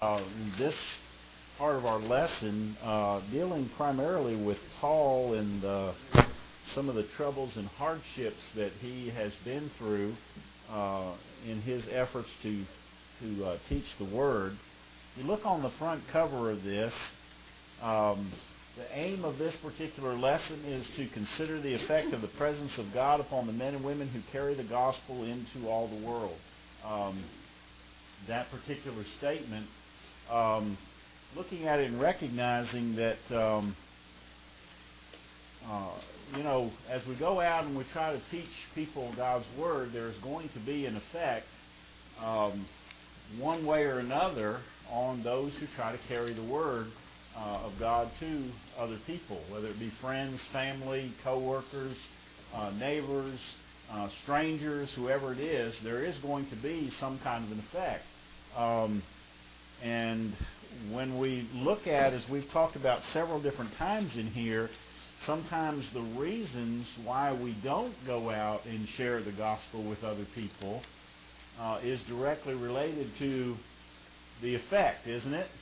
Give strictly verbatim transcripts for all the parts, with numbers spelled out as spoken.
Uh, this part of our lesson uh, dealing primarily with Paul and uh, some of the troubles and hardships that he has been through uh, in his efforts to to uh, teach the Word. You look on the front cover of this. Um, the aim of this particular lesson is to consider the effect of the presence of God upon the men and women who carry the gospel into all the world. Um, that particular statement, um, looking at it and recognizing that, um, uh, you know, as we go out and we try to teach people God's Word, there's going to be an effect, um, one way or another, on those who try to carry the Word uh, of God to other people, whether it be friends, family, co-workers, uh, neighbors, uh, strangers, whoever it is. There is going to be some kind of an effect. Um, and when we look at, as we've talked about several different times in here, sometimes the reasons why we don't go out and share the gospel with other people uh, is directly related to the effect, isn't it?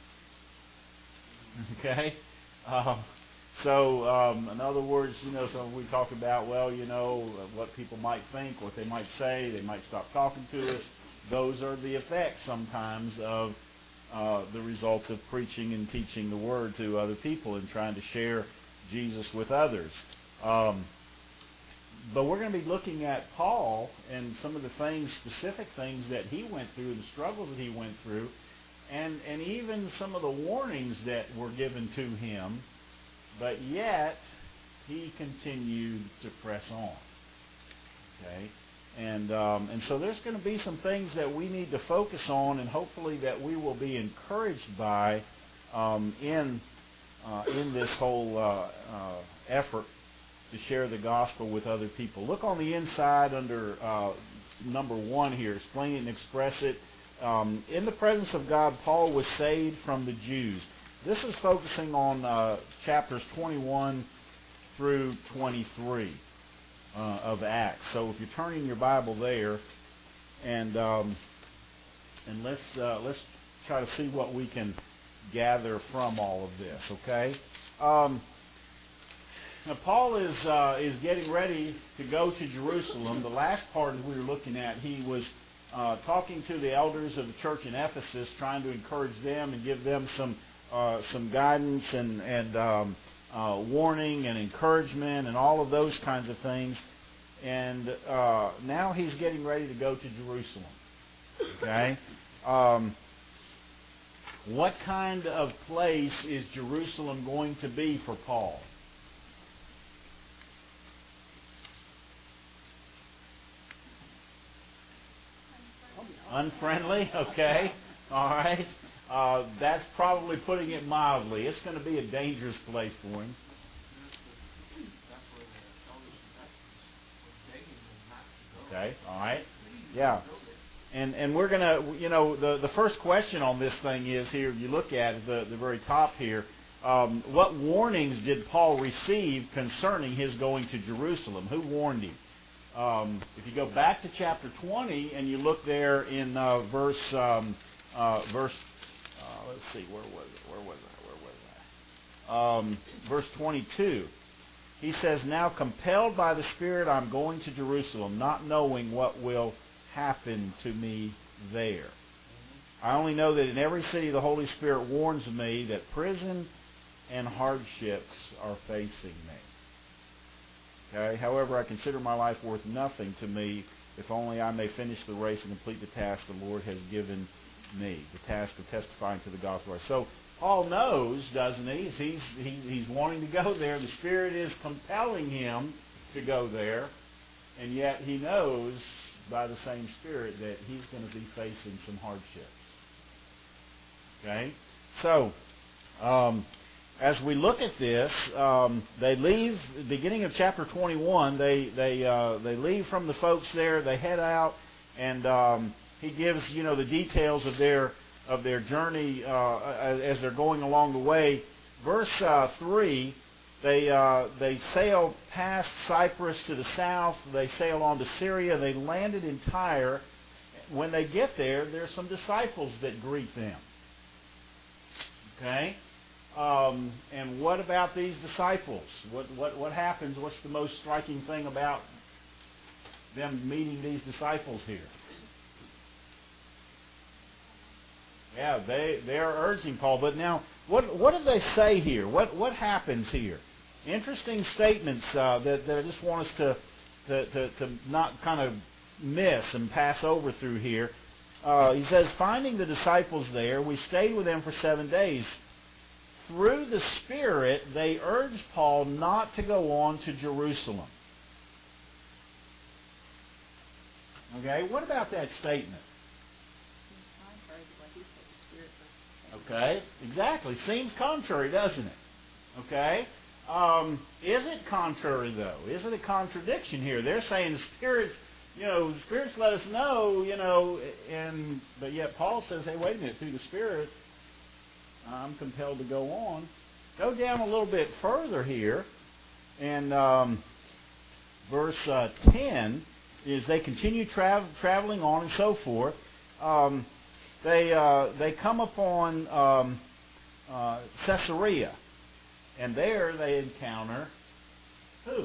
Okay? Uh, so, um, in other words, you know, so we talk about, well, you know, what people might think, what they might say, they might stop talking to us. Those are the effects sometimes of uh, the results of preaching and teaching the Word to other people and trying to share Jesus with others. Um, but we're going to be looking at Paul and some of the things, specific things that he went through, the struggles that he went through, and, and even some of the warnings that were given to him, but yet he continued to press on. Okay? And um, and so there's going to be some things that we need to focus on, and hopefully that we will be encouraged by um, in uh, in this whole uh, uh, effort to share the gospel with other people. Look on the inside under uh, number one here, explain it and express it. Um, in the presence of God, Paul was saved from the Jews. This is focusing on uh, chapters twenty-one through twenty-three. Uh, of Acts. So if you're turning your Bible there, and um, and let's uh, let's try to see what we can gather from all of this. Okay. Um, now Paul is uh, is getting ready to go to Jerusalem. The last part that we were looking at, he was uh, talking to the elders of the church in Ephesus, trying to encourage them and give them some uh, some guidance and and um, Uh, warning and encouragement and all of those kinds of things. And uh, now he's getting ready to go to Jerusalem. Okay? Um, what kind of place is Jerusalem going to be for Paul? Unfriendly? Okay. All right. Uh, that's probably putting it mildly. It's going to be a dangerous place for him. Okay, all right. Yeah. And and we're going to, you know, the, the first question on this thing is here, you look at the, the very top here, um, what warnings did Paul receive concerning his going to Jerusalem? Who warned him? Um, if you go back to chapter twenty and you look there in uh, verse, um, uh, verse Uh, let's see, where was it? Where was I? Where was I? Um, verse twenty-two. He says, "Now compelled by the Spirit, I'm going to Jerusalem, not knowing what will happen to me there. I only know that in every city the Holy Spirit warns me that prison and hardships are facing me. Okay? However, I consider my life worth nothing to me, if only I may finish the race and complete the task the Lord has given me, the task of testifying to the gospel." So Paul knows, doesn't he? He's, he, he's wanting to go there. The Spirit is compelling him to go there, and yet he knows by the same Spirit that he's going to be facing some hardships. Okay? So, um, as we look at this, um, they leave, beginning of chapter twenty-one, they, they, uh, they leave from the folks there, they head out, and Um, he gives, you know, the details of their of their journey uh, as they're going along the way. Verse uh, three, they uh, they sail past Cyprus to the south. They sail on to Syria. They landed in Tyre. When they get there, there's some disciples that greet them. Okay? Um, and what about these disciples? What, what, what happens? What's the most striking thing about them meeting these disciples here? Yeah, they, they're urging Paul. But now, what, what do they say here? What, what happens here? Interesting statements uh, that, that I just want us to, to, to, to not kind of miss and pass over through here. Uh, he says, finding the disciples there, we stayed with them for seven days. Through the Spirit, they urged Paul not to go on to Jerusalem. Okay, what about that statement? Okay, exactly. Seems contrary, doesn't it? Okay. Um, is it contrary, though? Is it a contradiction here? They're saying the Spirit's, you know, the Spirit's let us know, you know, and but yet Paul says, hey, wait a minute, through the Spirit, I'm compelled to go on. Go down a little bit further here, and um, verse uh, ten is they continue tra- traveling on and so forth. Um, they uh, they come upon um, uh, Caesarea, and there they encounter who?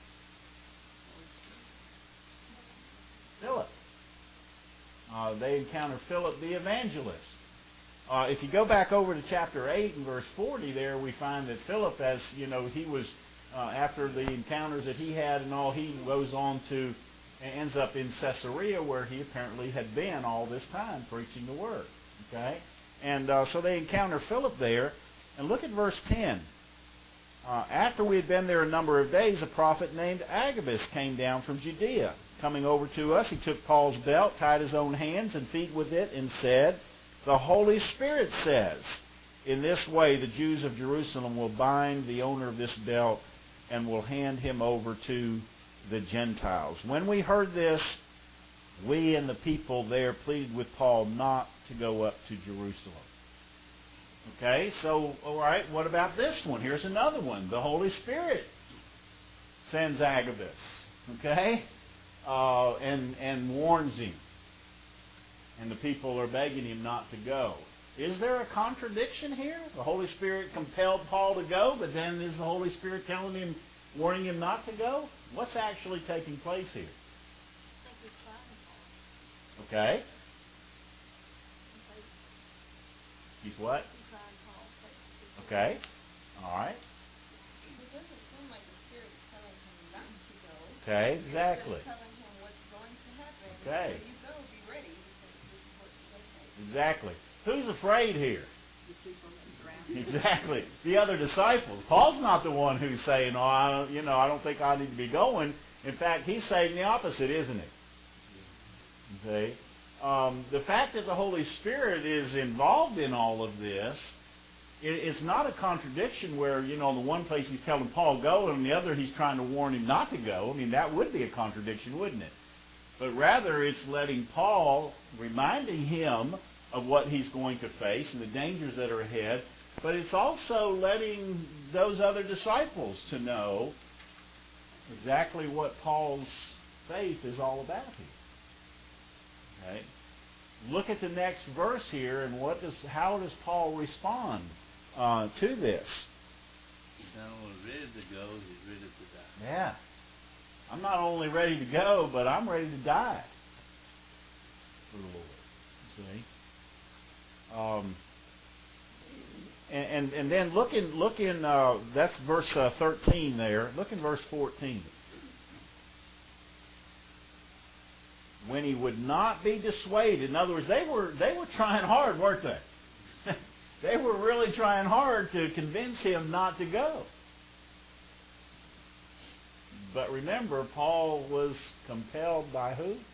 Philip. Uh, they encounter Philip the evangelist. Uh, if you go back over to chapter eight and verse forty, there we find that Philip, as you know, he was uh, after the encounters that he had and all, he goes on to ends up in Caesarea, where he apparently had been all this time preaching the word. Okay, and uh, so they encounter Philip there, and look at verse ten. Uh, after we had been there a number of days, a prophet named Agabus came down from Judea. Coming over to us, he took Paul's belt, tied his own hands and feet with it, and said, the Holy Spirit says, in this way the Jews of Jerusalem will bind the owner of this belt and will hand him over to the Gentiles. When we heard this, we and the people there pleaded with Paul not to go up to Jerusalem. Okay, so, all right, what about this one? Here's another one. The Holy Spirit sends Agabus, okay, uh, and, and warns him. And the people are begging him not to go. Is there a contradiction here? The Holy Spirit compelled Paul to go, but then is the Holy Spirit telling him, warning him not to go? What's actually taking place here? Okay. He's what? Okay. All right. It doesn't seem like the Spirit's telling him not to go. Okay, exactly. It's telling him what's going to happen. Okay. When you go, be ready, because this is what you're going to face. Exactly. Who's afraid here? The people around. Exactly. The other disciples. Paul's not the one who's saying, "Oh, I don't, you know, I don't think I need to be going." In fact, he's saying the opposite, isn't he? You see, um, the fact that the Holy Spirit is involved in all of this, it, it's not a contradiction where, you know, in the one place he's telling Paul go, and in the other he's trying to warn him not to go. I mean, that would be a contradiction, wouldn't it? But rather, it's letting Paul, reminding him of what he's going to face and the dangers that are ahead, but it's also letting those other disciples to know exactly what Paul's faith is all about here. Okay? Look at the next verse here, and what does how does Paul respond uh, to this? He's not only ready to go, he's ready to die. Yeah. I'm not only ready to go, but I'm ready to die for the Lord. See? Um, and, and and then look in look in uh, that's verse uh, thirteen there. Look in verse fourteen. When he would not be dissuaded. In other words, they were they were trying hard, weren't they? They were really trying hard to convince him not to go. But remember, Paul was compelled by who? The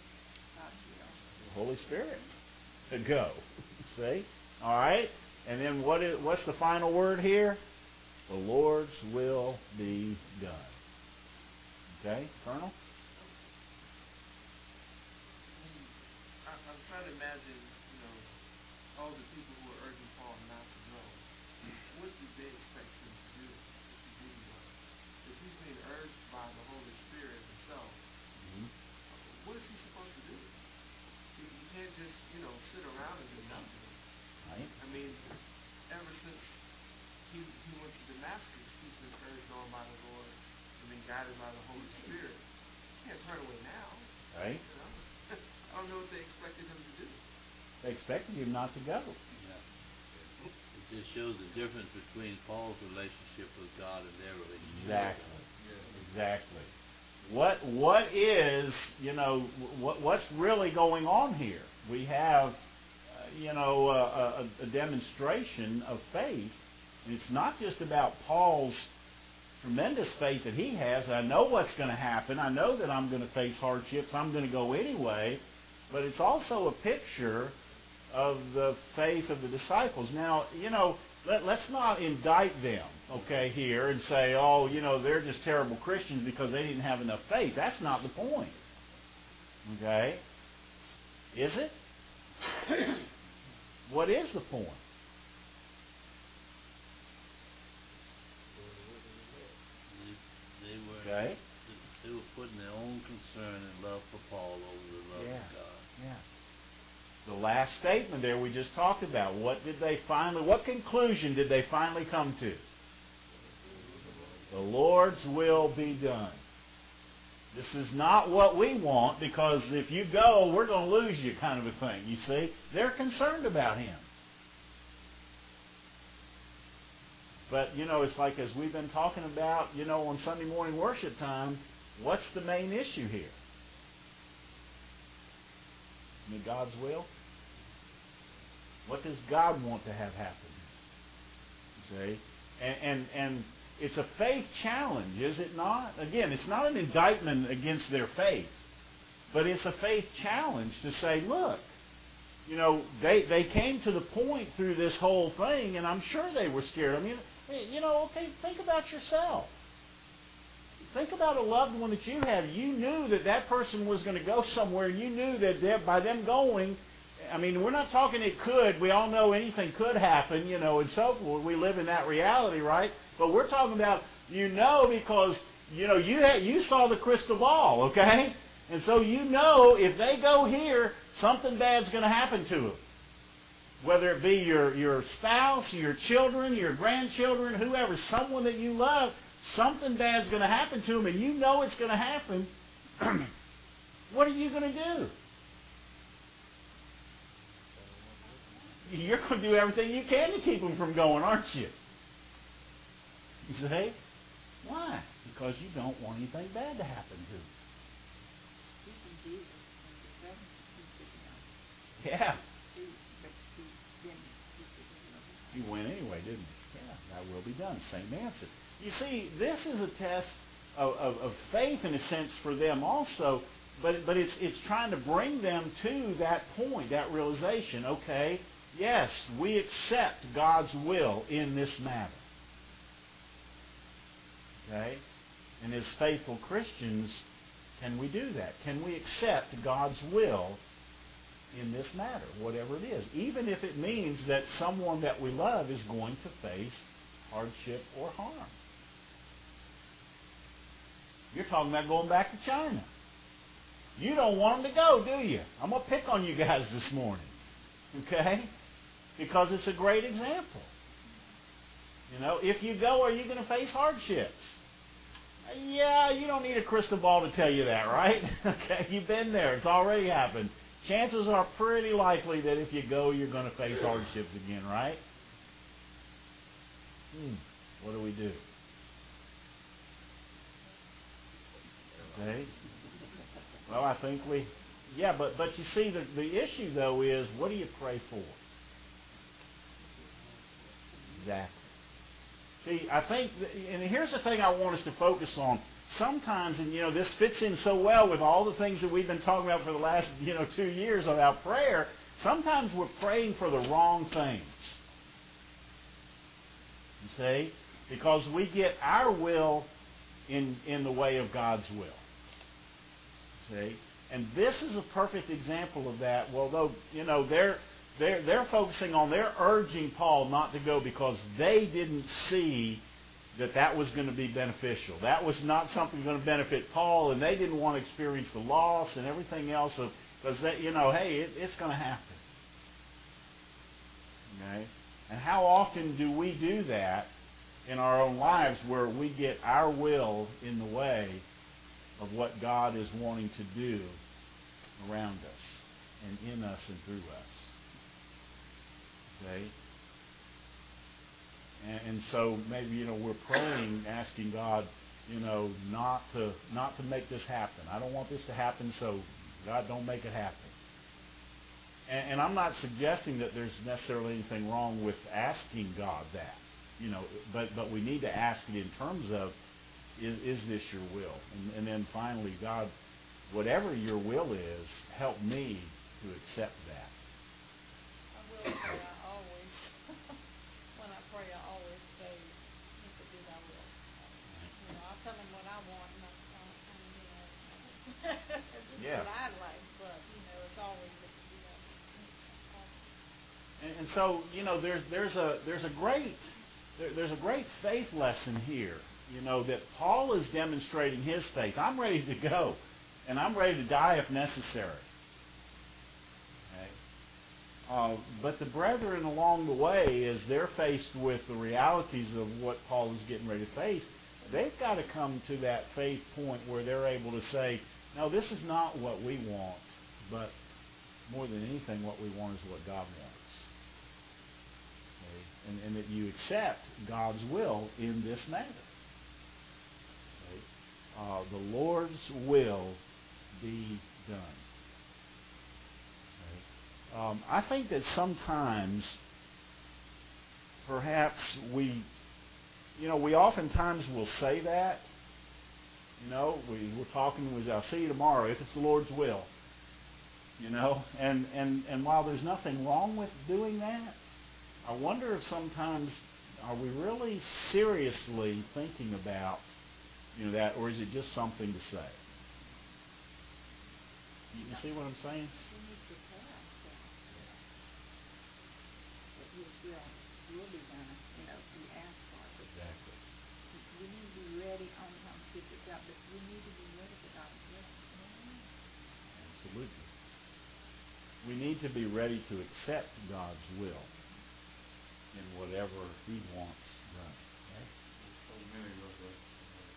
Holy Spirit to go. See? All right? And then what is, what's the final word here? The Lord's will be done. Okay, Colonel? I'm trying to imagine, you know, all the people who are urging Paul not to go. What did they expect him to do if he didn't go? If he's being urged by the Holy Spirit himself, mm-hmm. what is he supposed to do? He, he can't just, you know, sit around and do nothing. Right. I mean, ever since he, he went to Damascus, he's been urged on by the Lord and been guided by the Holy Spirit. He can't turn away now. Right? You know? I don't know what they expected him to do. They expected him not to go. Yeah. It just shows the difference between Paul's relationship with God and their relationship. Exactly. Exactly. What what is, you know, what what's really going on here? We have, uh, you know, a, a, a demonstration of faith. And it's not just about Paul's tremendous faith that he has. I know what's going to happen. I know that I'm going to face hardships. I'm going to go anyway. But it's also a picture of the faith of the disciples. Now, you know, let, let's not indict them, okay, here and say, oh, you know, they're just terrible Christians because they didn't have enough faith. That's not the point. Okay? Is it? What is the point? They, they were Okay? they were putting their own concern and love for Paul over the love Yeah. of God. Yeah. The last statement there we just talked about. What did they finally, what conclusion did they finally come to? The Lord's will be done. This is not what we want, because if you go, we're going to lose you, kind of a thing. You see? They're concerned about him. But, you know, it's like as we've been talking about, you know, on Sunday morning worship time, what's the main issue here? Isn't it God's will? What does God want to have happen? You see? And, and, and it's a faith challenge, is it not? Again, it's not an indictment against their faith, but it's a faith challenge to say, look, you know, they, they came to the point through this whole thing, and I'm sure they were scared. I mean, you know, okay, think about yourself. Think about a loved one that you have. You knew that that person was going to go somewhere. You knew that by them going, I mean, we're not talking it could. We all know anything could happen, you know, and so forth. We live in that reality, right? But we're talking about, you know, because, you know, you had, you saw the crystal ball, okay? And so you know if they go here, something bad's going to happen to them. Whether it be your, your spouse, your children, your grandchildren, whoever, someone that you love, something bad's going to happen to them, and you know it's going to happen. What are you going to do? You're going to do everything you can to keep them from going, aren't you? You say, why? Because you don't want anything bad to happen to them. Yeah. He went anyway, didn't he? Yeah, that will be done. Same answer. You see, this is a test of, of, of faith in a sense for them also, but but it's it's trying to bring them to that point, that realization. Okay, yes, we accept God's will in this matter. Okay, and as faithful Christians, can we do that? Can we accept God's will in this matter, whatever it is, even if it means that someone that we love is going to face hardship or harm? You're talking about going back to China. You don't want them to go, do you? I'm going to pick on you guys this morning, okay? Because it's a great example. You know, if you go, are you going to face hardships? Yeah, you don't need a crystal ball to tell you that, right? Okay, you've been there. It's already happened. Chances are pretty likely that if you go, you're going to face hardships again, right? Hmm. What do we do? Okay. Well, I think we... Yeah, but, but you see, the, the issue, though, is what do you pray for? Exactly. See, I think... And here's the thing I want us to focus on. Sometimes, and you know, this fits in so well with all the things that we've been talking about for the last, you know, two years about prayer. Sometimes we're praying for the wrong things. You see? Because we get our will in in the way of God's will. See? And this is a perfect example of that. Well, though, you know, they're they're they're focusing on, they're urging Paul not to go because they didn't see that that was going to be beneficial. That was not something going to benefit Paul, and they didn't want to experience the loss and everything else of, because they, you know, hey, it, it's going to happen. Okay? And how often do we do that in our own lives where we get our will in the way of what God is wanting to do around us and in us and through us? Okay? And, and so maybe, you know, we're praying, asking God, you know, not to not to make this happen. I don't want this to happen, so God, don't make it happen. And, and I'm not suggesting that there's necessarily anything wrong with asking God that, you know, but but we need to ask it in terms of, is, is this your will? And, and then finally, God, whatever your will is, help me to accept that. I will say I always, when I pray, I always say, if it be thy will. You know, I come in what I want, and I don't come in, you know, this is Yeah. what I like, but, you know, it's always if it be thy will. And, and so, you know, there's there's a there's a great there, there's a great faith lesson here. You know, that Paul is demonstrating his faith. I'm ready to go, and I'm ready to die if necessary. Okay. Uh, but the brethren along the way, as they're faced with the realities of what Paul is getting ready to face, they've got to come to that faith point where they're able to say, no, this is not what we want, but more than anything, what we want is what God wants. Okay? And, and that you accept God's will in this matter. Okay? Uh, the Lord's will be done. Um, I think that sometimes, perhaps we, you know, we oftentimes will say that. You know, we, we're talking with, I'll see you tomorrow if it's the Lord's will. You know, and, and, and while there's nothing wrong with doing that, I wonder if sometimes, are we really seriously thinking about, you know, that, or is it just something to say? You, you see what I'm saying? We need to prepare ourselves that His will will be done, you know, if we ask for it. Exactly. We need to be ready on how to get the job, but we need to be ready for God's will. Absolutely. We need to be ready to accept God's will in whatever He wants done. Right? So many of us uh,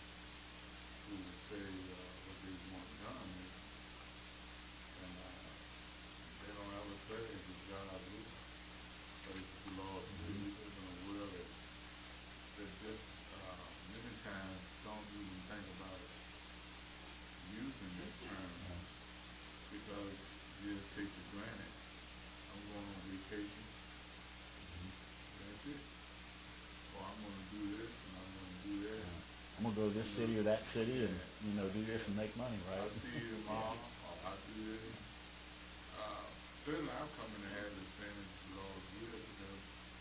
who would say uh, what they want done, and uh, they don't ever say it's God's will. So it's the Lord will. We live in a world that, that just uh, many times don't even think about using this term because you just take for granted. I'm going on vacation. That's it. Or I'm going to do this and I'm going to do that. I'm going to go to this city or that city and, you know, do this and make money, right? I'll see you tomorrow. Or I'll do this. Uh, certainly I'm coming to have this saying it's the Lord's will because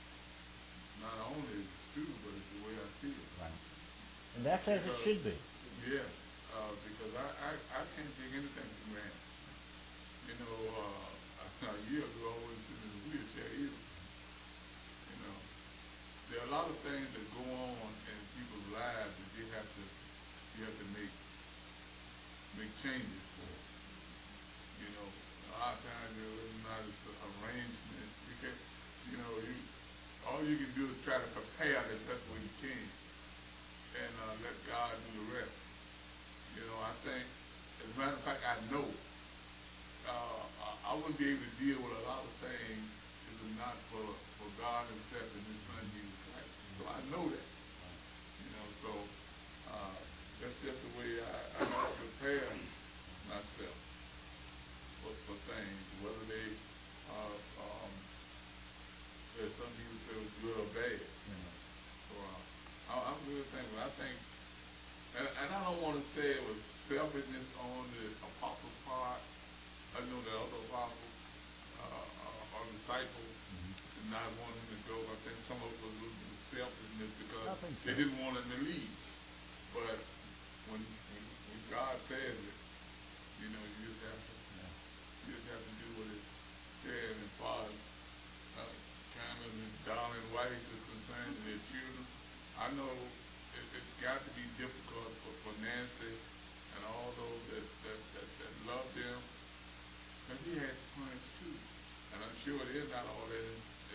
not only is it true, but it's the way I feel. Right. And that's as it should be. Yeah. Uh, because I, I, I can't take anything for granted. You know, uh, a year ago I was in a wheelchair either. You know, there are a lot of things that go on in people's lives that you have to you have to make make changes for. You know, a lot of times there's not an arrangement. You can, you know, you all you can do is try to prepare the best way you can, and uh, let God do the rest. You know, I think, as a matter of fact, I know uh, I wouldn't be able to deal with a lot of things if it's not for for God Himself and His Son Jesus Christ. So I know that. You know, so uh, that's just the way I, I have to prepare myself for, for things, whether they uh, um, there's some people say it's good or bad. You know, so uh, I, I'm really thankful. I think. And, and I don't want to say it was selfishness on the apostles' part. I know the other apostles uh, uh, or disciples mm-hmm. did not want him to go. I think some of it was a little bit of selfishness because so. They didn't want him to leave. But when, when, when God says it, you know, you just have to, yeah. you just have to do what it says. And as far as uh, Cameron and darling wives is concerned and their children, I know it, it's got to be difficult for, for Nancy and all those that, that, that, that love them. But he has plans too. And I'm sure they're not all that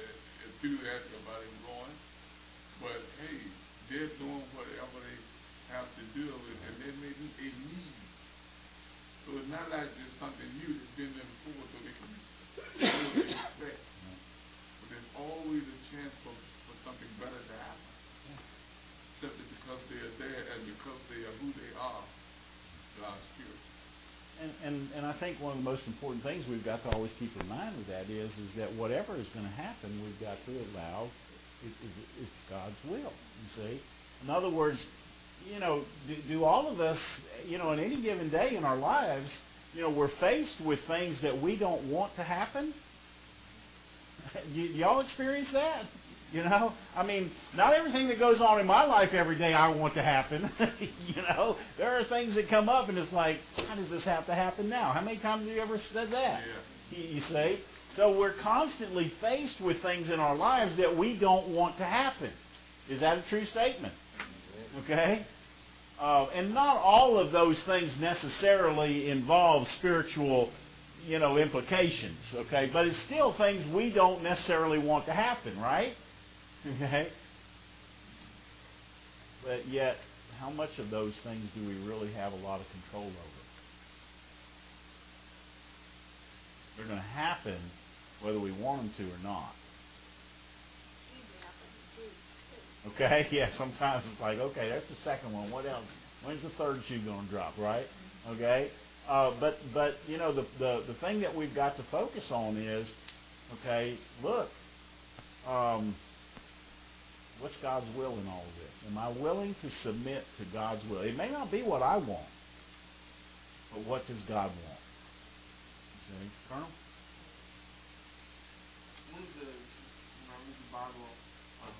uh, enthusiastic about him going. But hey, they're doing whatever they have to do with, and there may be a need. So it's not like it's something new that's been there before, so they can really expect. But there's always a chance for, for something better to happen. Simply because they are there and because they are who they are, God's Spirit. And, and and I think one of the most important things we've got to always keep in mind with that is is that whatever is going to happen, we've got to allow it, it, it's God's will. You see, in other words, you know, do, do all of us, you know, on any given day in our lives, you know, we're faced with things that we don't want to happen. You, y'all experience that? You know, I mean, not everything that goes on in my life every day I want to happen. You know, there are things that come up and it's like, how does this have to happen now? How many times have you ever said that? Yeah. You, you see? So we're constantly faced with things in our lives that we don't want to happen. Is that a true statement? Okay? Uh, and not all of those things necessarily involve spiritual, you know, implications. Okay? But it's still things we don't necessarily want to happen, right? Okay? But yet, how much of those things do we really have a lot of control over? They're going to happen whether we want them to or not. Okay? Yeah, sometimes it's like, okay, that's the second one. What else? When's the third shoe going to drop, right? Okay? Uh, but, but you know, the, the, the thing that we've got to focus on is, okay, look, um, what's God's will in all of this? Am I willing to submit to God's will? It may not be what I want, but what does God want? You see? Colonel? One of the, when I read the Bible, um,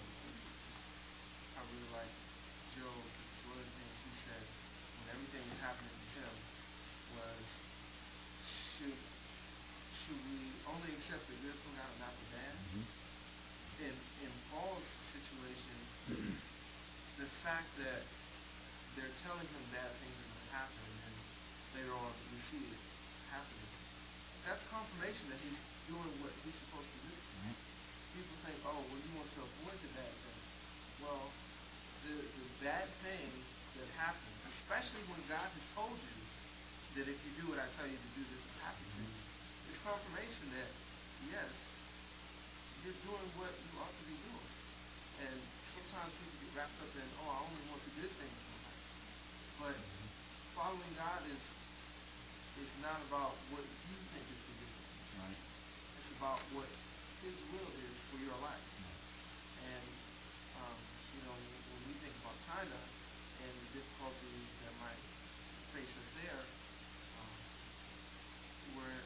I really like Job. One of the things he said when everything was happening to him was, should, should we only accept the good from God and not the bad? Mm-hmm. In, in Paul's situation, the fact that they're telling him bad things are going to happen, and later on we see it happening, that's confirmation that he's doing what he's supposed to do. Mm-hmm. People think, oh, well, you want to avoid the bad thing. Well, the, the bad thing that happens, especially when God has told you that if you do what I tell you to do, this will happen to you, it's confirmation that, yes, you're doing what you ought to be doing. And sometimes people get wrapped up in, oh, I only want the good things in life. But following God is is not about what you think is the good thing. Right. It's about what His will is for your life. And, um, you know, when, when we think about China and the difficulties that might face us there, um, where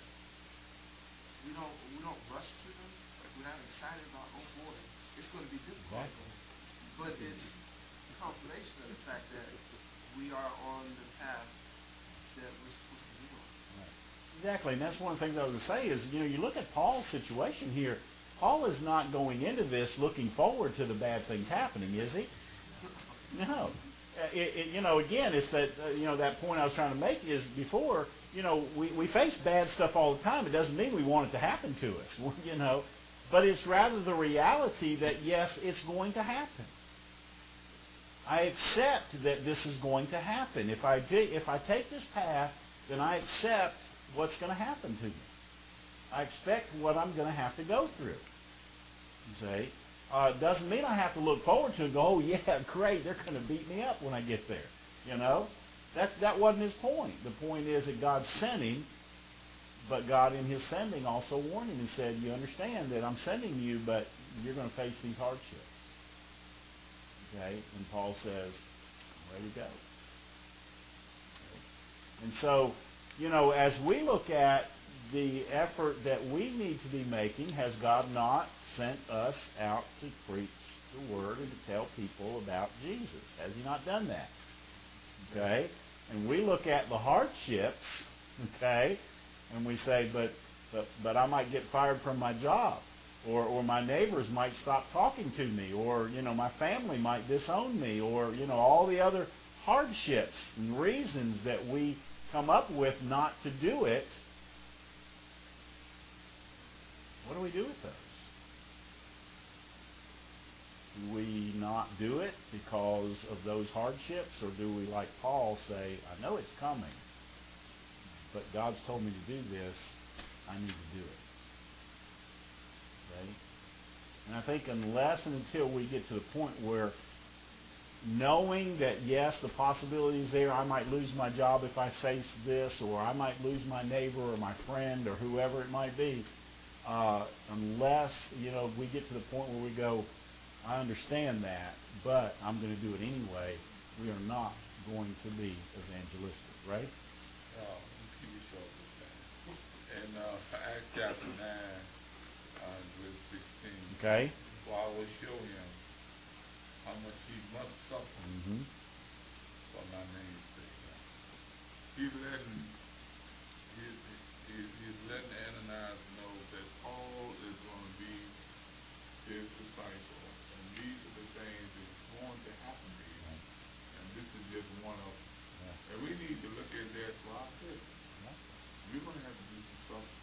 we don't we don't rush to them. We're not excited about, oh boy, it's going to be difficult. Exactly. But it's confirmation of the fact that we are on the path that we're supposed to be on. Right. Exactly, and that's one of the things I was going to say is, you know, you look at Paul's situation here. Paul is not going into this looking forward to the bad things happening, is he? No. Uh, it, it, you know, again, it's that uh, you know that point I was trying to make is before. You know, we, we face bad stuff all the time. It doesn't mean we want it to happen to us. You know, but it's rather the reality that yes, it's going to happen. I accept that this is going to happen. If I do, if I take this path, then I accept what's going to happen to me. I expect what I'm going to have to go through. You see? Uh, doesn't mean I have to look forward to it and go, oh, yeah, great, they're going to beat me up when I get there. You know? That's, that wasn't his point. The point is that God sent him, but God in his sending also warned him and said, you understand that I'm sending you, but you're going to face these hardships. Okay? And Paul says, I'm ready to go. Okay. And so, you know, as we look at the effort that we need to be making, has God not sent us out to preach the word and to tell people about Jesus? Has he not done that? Okay? And we look at the hardships, okay, and we say, but but but I might get fired from my job, or or my neighbors might stop talking to me, or you know my family might disown me, or you know all the other hardships and reasons that we come up with not to do it. What do we do with those? Do we not do it because of those hardships, or do we, like Paul, say, I know it's coming, but God's told me to do this, I need to do it. Okay? And I think unless and until we get to the point where knowing that, yes, the possibility is there, I might lose my job if I say this, or I might lose my neighbor or my friend or whoever it might be, uh, unless, you know, we get to the point where we go, I understand that, but I'm going to do it anyway, we are not going to be evangelistic, right? Uh, let me keep it short this time. In uh, Acts chapter nine, uh, verse sixteen, Okay. for I will show him how much he must suffer Mm-hmm. for my name's sake. He's letting, he's, he's, he's letting Ananias know that Paul is going to be his disciple, and these are the things that's going to happen to you. And this is just one of them. Yeah. And we need to look at that for ourselves. Yeah. We're going to have to do some suffering.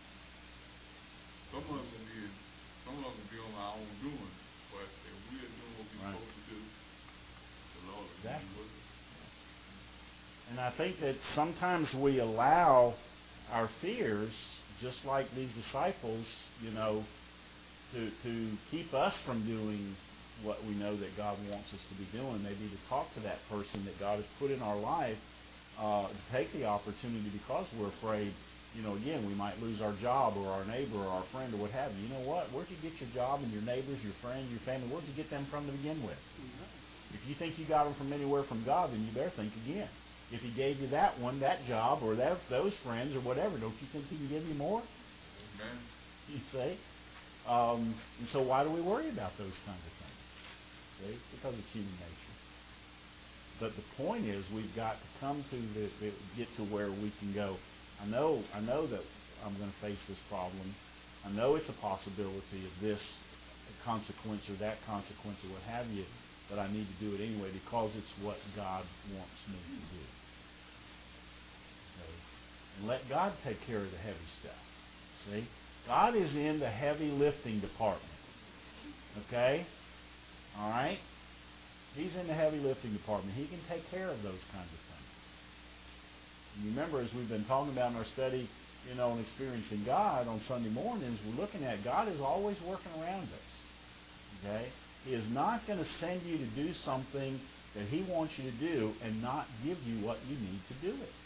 Some of us will be, some of us will be on our own doing, but if we are doing what we're Right. supposed to do, the Lord will Exactly. be with us. And I think that sometimes we allow our fears, just like these disciples, you know, to, to keep us from doing what we know that God wants us to be doing. Maybe to talk to that person that God has put in our life, uh, to take the opportunity because we're afraid, you know, again, we might lose our job or our neighbor or our friend or what have you. You know what? Where'd you get your job and your neighbors, your friends, your family? Where'd you get them from to begin with? If you think you got them from anywhere from God, then you better think again. If he gave you that one, that job, or that those friends or whatever, don't you think he can give you more? Amen. You say? Um, and so why do we worry about those kinds of things? See? Because it's human nature. But the point is, we've got to come to the, the get to where we can go, I know, I know that I'm going to face this problem. I know it's a possibility of this consequence or that consequence or what have you, but I need to do it anyway because it's what God wants me to do. Okay? And let God take care of the heavy stuff. See? God is in the heavy lifting department. Okay? All right? He's in the heavy lifting department. He can take care of those kinds of things. And remember, as we've been talking about in our study, you know, and experiencing God on Sunday mornings, we're looking at God is always working around us. Okay? He is not going to send you to do something that he wants you to do and not give you what you need to do it.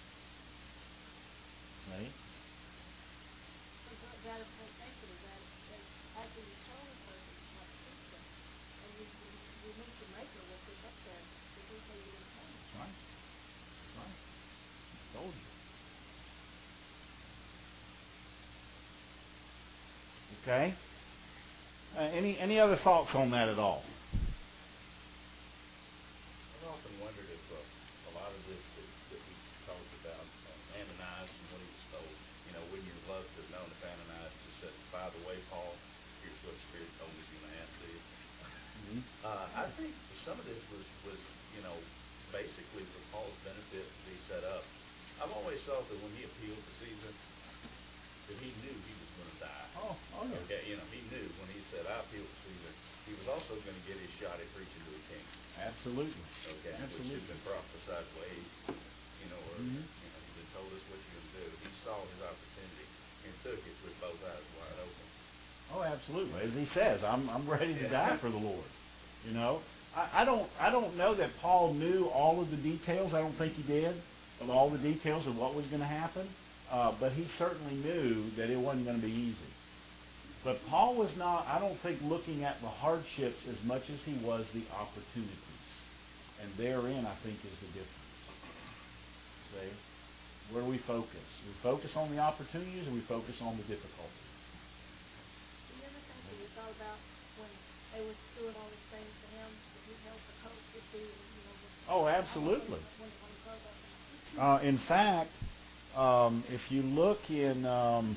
Okay? Sometimes God is thankful of that. that After you tell the person what to do, and you, you, you meet your maker with this up there, if he say you're going to tell him. That's right. That's right. I told you. Okay? Uh, any any other thoughts on that at all? I've often wondered if uh, a lot of this that, that we talked about, uh, Ananias and what he was told, you know, wouldn't you love to have known if Ananias just said, by the way, Paul, here's what the Spirit told me he's going to have to do. Mm-hmm. Uh, I think some of this was, was, you know, basically for Paul's benefit to be set up. I've always thought that when he appealed to Caesar, that he knew he was going to die. Oh, oh yeah. Okay, you know, he knew when he said, I appeal to Caesar, he was also going to get his shot at preaching to the king. Absolutely. Okay, Absolutely. which has been prophesied way, you know, or, Mhm. you know, he's been told us what you're going to do. He saw his opportunity and took it with both eyes wide open. Oh, absolutely. As he says, I'm I'm ready to die for the Lord. You know, I, I don't I don't know that Paul knew all of the details. I don't think he did of all the details of what was going to happen. Uh, but he certainly knew that it wasn't going to be easy. But Paul was not, I don't think, looking at the hardships as much as he was the opportunities. And therein, I think, is the difference. See? Where do we focus? We focus on the opportunities or we focus on the difficulties? The other thing that we thought about when they were doing all these things to him, that he held the coat to see, you know. The, Oh, absolutely. When, when he goes up and, Uh, in fact, um, if you look in um,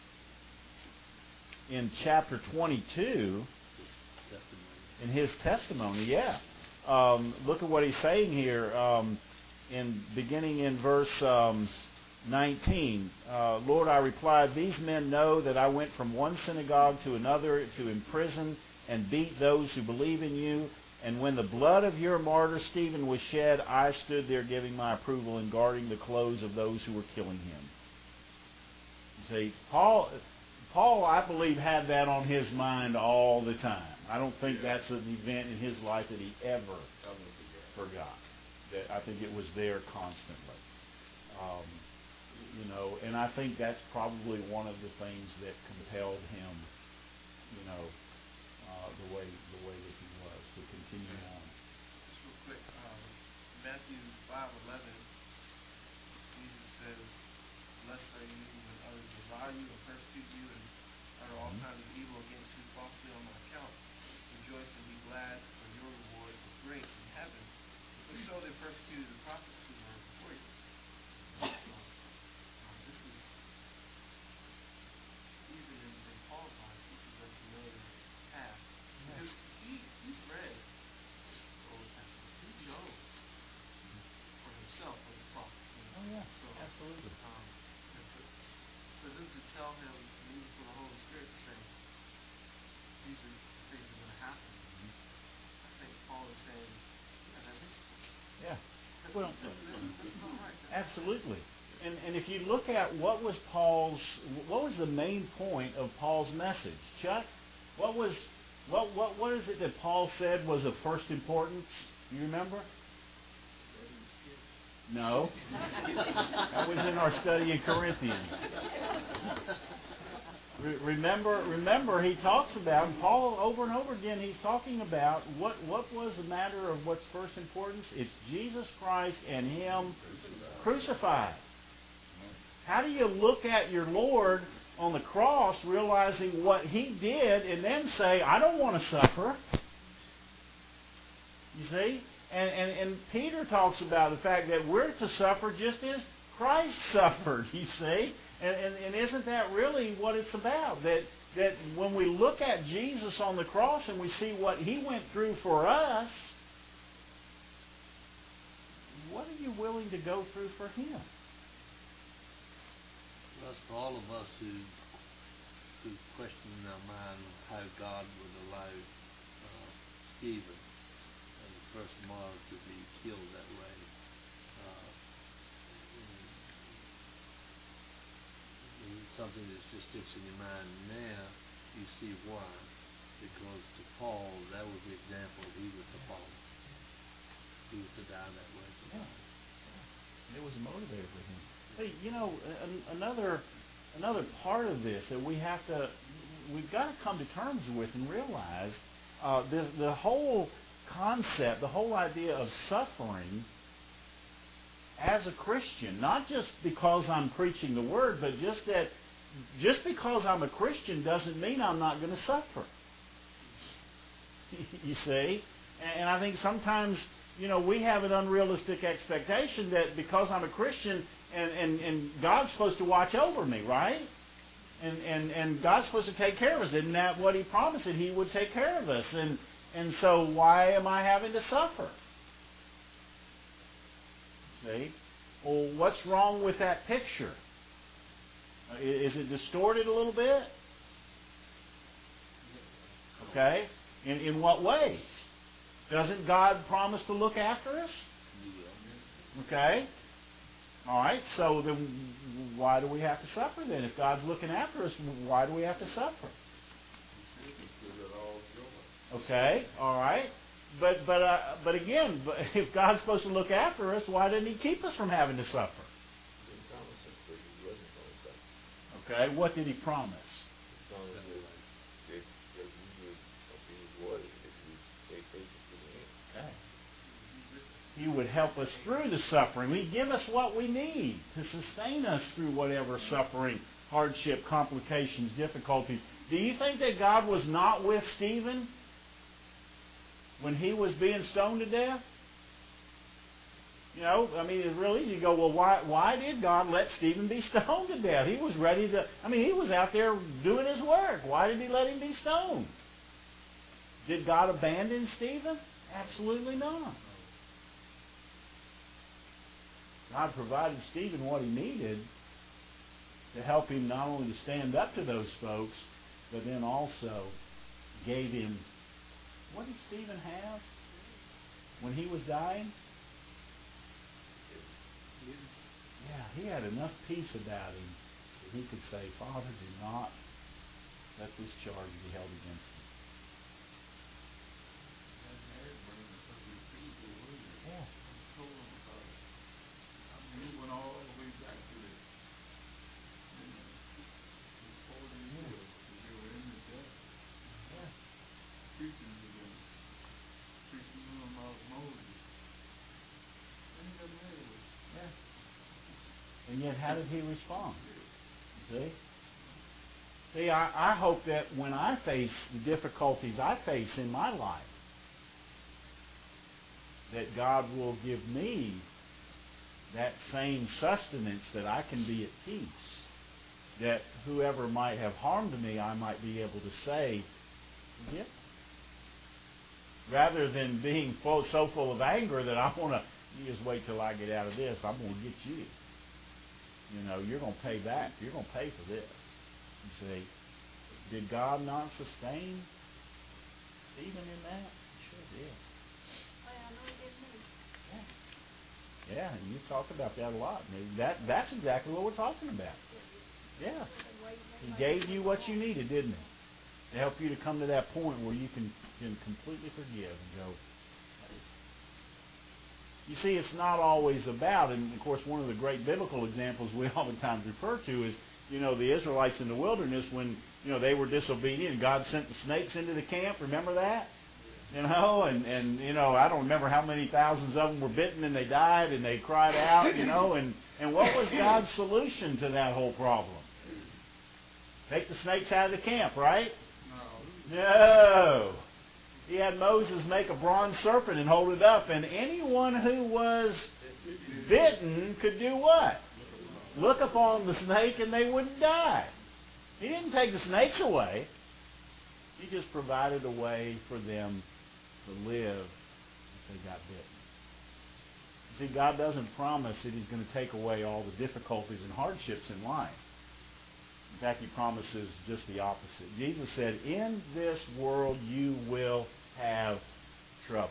in chapter twenty-two, in his testimony, yeah, um, look at what he's saying here. Um, in beginning in verse um, nineteen, uh, Lord, I replied, these men know that I went from one synagogue to another to imprison and beat those who believe in you. And when the blood of your martyr Stephen was shed, I stood there giving my approval and guarding the clothes of those who were killing him. You see, Paul, Paul, I believe, had that on his mind all the time. I don't think that's an event in his life that he ever forgot. That I think it was there constantly. Um, you know, and I think that's probably one of the things that compelled him, you know, uh, the way the way that he was to continue on. Just real quick, um, Matthew five eleven, Jesus says, "Blessed are you when others revile you and persecute you and utter all Mm-hmm. kinds of evil against you falsely on my account. Rejoice and be glad, for your reward is great in heaven. For so they persecuted the prophets who were before you." So, um, this is, even in, in Paul's life, this is a familiar path. Because he, he's read the Old Testament. He knows for himself what the prophets mean. Oh yeah, So, absolutely. um, and for, for them to tell him, and even for the Holy Spirit to say, these are things that are going to happen. I think Paul is saying, yeah, that makes sense. Yeah. That, Well, that, that, that's not right. That, absolutely. And and if you look at what was Paul's, what was the main point of Paul's message, Chuck? What was what what what is it that Paul said was of first importance? You remember? No. That was in our study in Corinthians. Re- remember, remember, he talks about, and Paul over and over again, he's talking about what, what was the matter of what's first importance? It's Jesus Christ and Him crucified. How do you look at your Lord on the cross, realizing what He did, and then say, I don't want to suffer? You see? And, and, and Peter talks about the fact that we're to suffer just as Christ suffered, you see? And, and, and isn't that really what it's about? That, that when we look at Jesus on the cross and we see what He went through for us, what are you willing to go through for Him? That's for all of us who who question in our mind how God would allow uh, Stephen, uh, the first martyr, to be killed that way. Uh, and it's something that just sticks in your mind now. You see why? Because to Paul, that was the example. He was to follow. He was to die that way. Yeah. It was a motivator for him. Hey, you know, an, another another part of this that we have to, we've got to come to terms with and realize uh, this, the whole concept, the whole idea of suffering as a Christian, not just because I'm preaching the Word, but just that just because I'm a Christian doesn't mean I'm not going to suffer. You see? And, and I think sometimes, you know, we have an unrealistic expectation that because I'm a Christian and, and, and God's supposed to watch over me, right? And, and and God's supposed to take care of us. Isn't that what He promised, that He would take care of us? And and so why am I having to suffer? See? Well, what's wrong with that picture? Is it distorted a little bit? Okay. In in what ways? Doesn't God promise to look after us? Okay. All right. So then, why do we have to suffer then? If God's looking after us, why do we have to suffer? Okay. All right. But but uh, but again, if God's supposed to look after us, why didn't He keep us from having to suffer? Okay. What did He promise? Okay. He would help us through the suffering. He'd give us what we need to sustain us through whatever suffering, hardship, complications, difficulties. Do you think that God was not with Stephen when he was being stoned to death? You know, I mean, it's really, you go, well, why why did God let Stephen be stoned to death? He was ready to, I mean, he was out there doing his work. Why did He let him be stoned? Did God abandon Stephen? Absolutely not. God provided Stephen what he needed to help him not only to stand up to those folks, but then also gave him what did Stephen have when he was dying? Yeah, he had enough peace about him that he could say, Father, do not let this charge be held against me. Yeah. He went all the way back to the, you know, the forty years that they were in the death. Yeah. Preaching to them. Preaching to them about Moses. And he got mad with it. Yeah. And yet, how did he respond? See? See, I, I hope that when I face the difficulties I face in my life, that God will give me that same sustenance that I can be at peace. That whoever might have harmed me, I might be able to say, forgive. Rather than being full, so full of anger that I want to, you just wait till I get out of this, I'm going to get you. You know, you're going to pay back. You're going to pay for this. You see, did God not sustain Stephen in that? He sure did. Well, I know he did me. Yeah. Yeah, and you talked about that a lot. That that's exactly what we're talking about. Yeah. He gave you what you needed, didn't he? To help you to come to that point where you can, can completely forgive and go. You see, it's not always about, and of course one of the great biblical examples we oftentimes refer to is, you know, the Israelites in the wilderness when, you know, they were disobedient and God sent the snakes into the camp. Remember that? You know, and, and you know, I don't remember how many thousands of them were bitten and they died and they cried out, you know, and, and what was God's solution to that whole problem? Take the snakes out of the camp, right? No. No. He had Moses make a bronze serpent and hold it up, and anyone who was bitten could do what? Look upon the snake and they wouldn't die. He didn't take the snakes away. He just provided a way for them to live if they got bitten. See, God doesn't promise that He's going to take away all the difficulties and hardships in life. In fact, He promises just the opposite. Jesus said, in this world you will have trouble.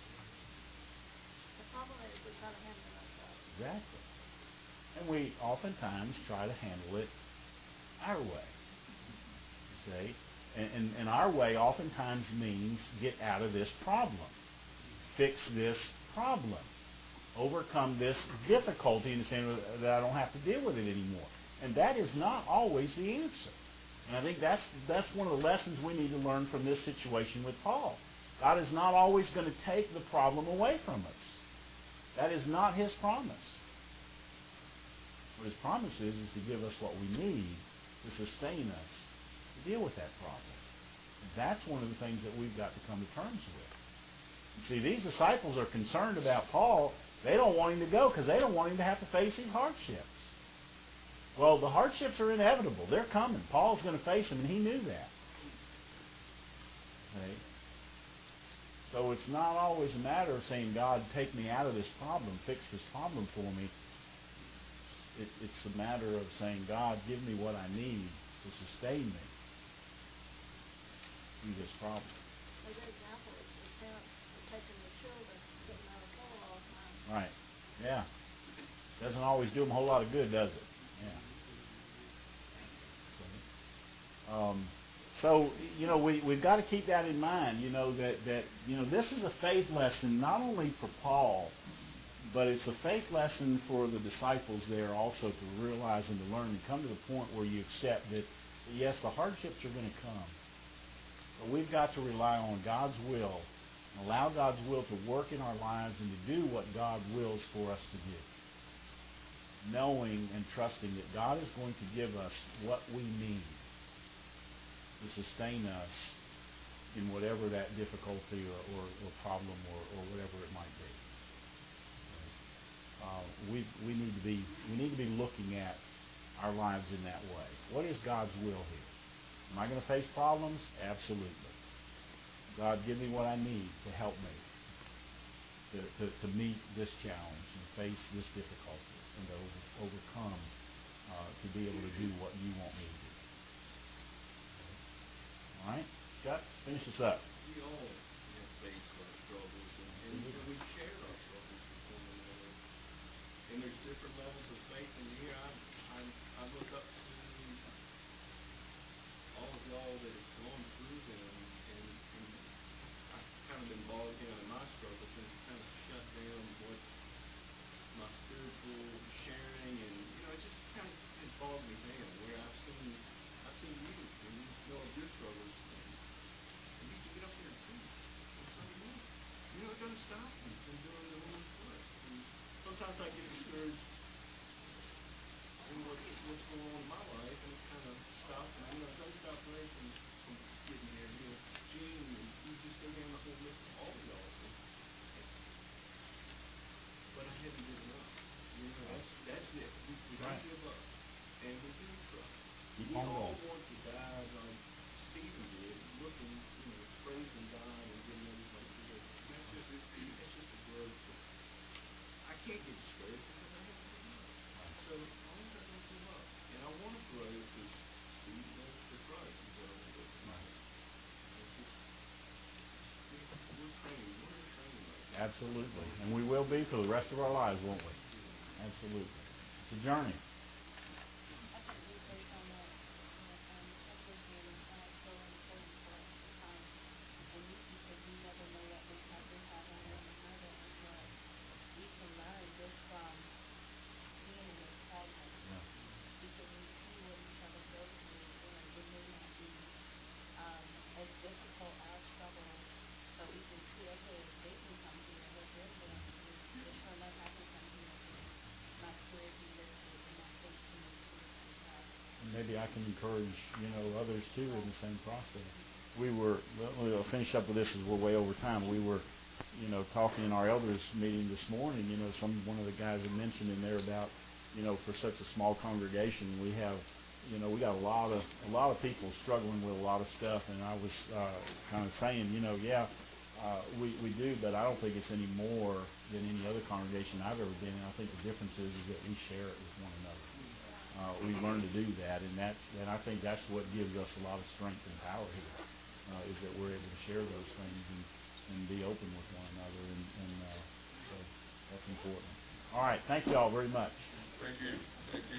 The problem is we try to handle it ourselves. Exactly. And we oftentimes try to handle it our way. You see? And, and, and our way oftentimes means get out of this problem. Fix this problem. Overcome this difficulty and saying that I don't have to deal with it anymore. And that is not always the answer. And I think that's that's one of the lessons we need to learn from this situation with Paul. God is not always going to take the problem away from us. That is not His promise. What His promise is is to give us what we need to sustain us to deal with that problem. And that's one of the things that we've got to come to terms with. You see, these disciples are concerned about Paul. They don't want him to go because they don't want him to have to face these hardships. Well, the hardships are inevitable. They're coming. Paul's going to face them, and he knew that. Okay? So it's not always a matter of saying, God, take me out of this problem, fix this problem for me. It, it's a matter of saying, God, give me what I need to sustain me through this problem. A good example is the parents are taking the children, sitting on the floor all the time. Right. Yeah. Doesn't always do them a whole lot of good, does it? Yeah. So, um, so you know, we, we've got to keep that in mind, you know, that, that, you know, this is a faith lesson not only for Paul, but it's a faith lesson for the disciples there also to realize and to learn and come to the point where you accept that, yes, the hardships are going to come. But we've got to rely on God's will and allow God's will to work in our lives and to do what God wills for us to do. Knowing and trusting that God is going to give us what we need to sustain us in whatever that difficulty or, or, or problem or, or whatever it might be. Uh, we, we need to be we need to be looking at our lives in that way. What is God's will here? Am I going to face problems? Absolutely. God, give me what I need to help me to, to, to meet this challenge and face this difficulty and to over, overcome, uh, to be able to do what you want me to do. All right? Scott, finish this up. We all, you know, struggle since it kind of shut down what my spiritual sharing, and you know, it just kind of it bogged me down. Where I've seen, I've seen you, and you know of your struggles. And I used to get up here and preach on Sunday morning. You know, it doesn't stop me from doing the Lord's work. And sometimes I get discouraged in what's what's going on in my life, and it kind of stops me. You know, it doesn't stop Ray from, from getting there. You know, Gene, and you just go down the whole list of all of y'all. And, but I haven't given up. You know, that's that's it. We, we Right. don't give up, and we do trust. Keep we on all going. want to die like Stephen did, looking, you know, praising God and getting everything together. That's just it, it's just a growth. I can't get discouraged because I haven't given up. So as long as I don't give up, and I want to grow to Steve knows to Christ is what I want to do. Right. It's just we're, we're training. We're in training right now. Absolutely. And we will be for the rest of our lives, won't we? Absolutely. It's a journey. I think you based on that, uh, um, subject and how it's so important for us to come and meet because you never know what impact we have on one another and what we can learn just from being in this segment. Yeah. Because we see what each other go through, you know, it may not be um, as difficult our struggle, but we can see, okay, if they can come here, what they're going through, it sure enough, I can come here and my spirit be lifted and my faith can be strengthened. And maybe I can encourage, you know, others too in the same process. We were, we'll finish up with this as we're way over time. We were, you know, talking in our elders meeting this morning, you know, some, one of the guys had mentioned in there about, you know, for such a small congregation, we have, you know, we got a lot of, a lot of people struggling with a lot of stuff. And I was uh, kind of saying, you know, yeah, uh, we, we do, but I don't think it's any more than any other congregation I've ever been in. I think the difference is, is that we share it with one another. Uh, we learn to do that, and that's, and I think that's what gives us a lot of strength and power here, uh, is that we're able to share those things and, and be open with one another, and, and uh, so that's important. All right, thank you all very much. Thank you. Thank you.